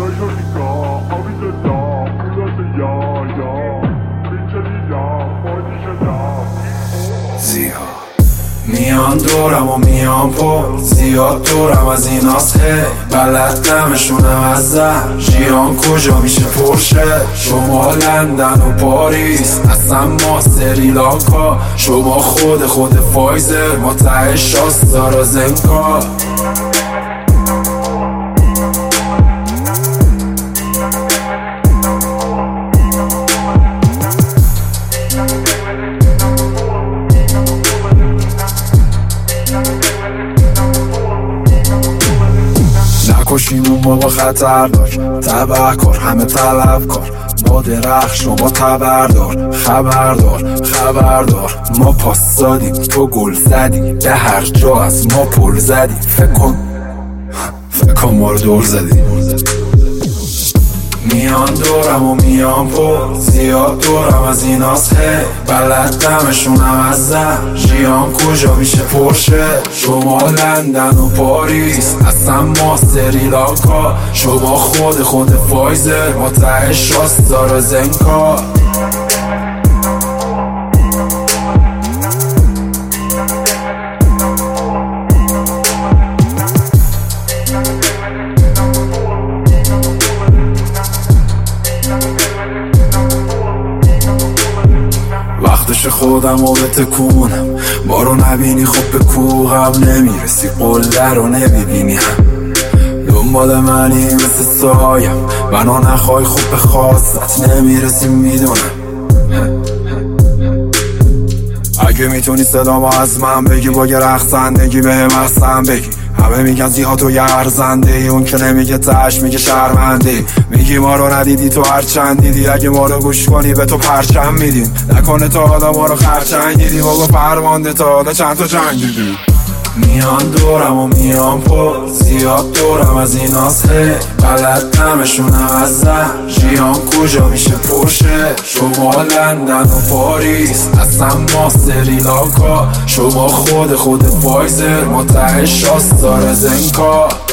زیاد میان دورم و میان پر زیاد دورم از این هست بلد نمشونم از زهر ژیان کجا میشه پرشه شما لندن و پاریس اصلا ما سریلانکا شما خود فایزر ما ته شاستارا زنکا نکشیمون بابا خطردار تبهکار همه طلبکار ما درخت شما تبردار خبردار ما پاس دادیم تو گل زدی به هر جا از ما پل زدی فکر کن ما رو دور زدی میان دورم و میان پر زیاد دورم از این هست بلد دمشونم از زهر ژیان کجا میشه پرشه شما لندن و پاریس اصلا ما سریلانکا شما خود فایزر ما ته شاستارا زنکا وقتش خودم رو بتکونم ما رو نبینی خب به کوهم نمیرسی قله رو نمیبینی هم دنبال منی مثل سایم منو نخوای خوب به خواستت نمیرسی میدونم اگه میتونی صدامو از من بگی با یه رقصندگی بهم احسن بگی همه میگن زیاد تو یه ارزنده ای اون که نمیگه تش میگه شرمنده میگی ما رو ندیدی تو هر چند دیدی اگه ما رو گوش کنی به تو پرچم میدیم نکنه تا حالا ما رو خرچنگ دیدیم و فرمانده تا حالا چند تا جنگ دیدیم میان دورم و میان پر زیاد دورم از این هست بلد نمشونم از زهر ژیان کجا میشه پرشه شما لندن و پاریس اصلا ما سریلانکا شما خود فایزر ما ته شاستارا زنکا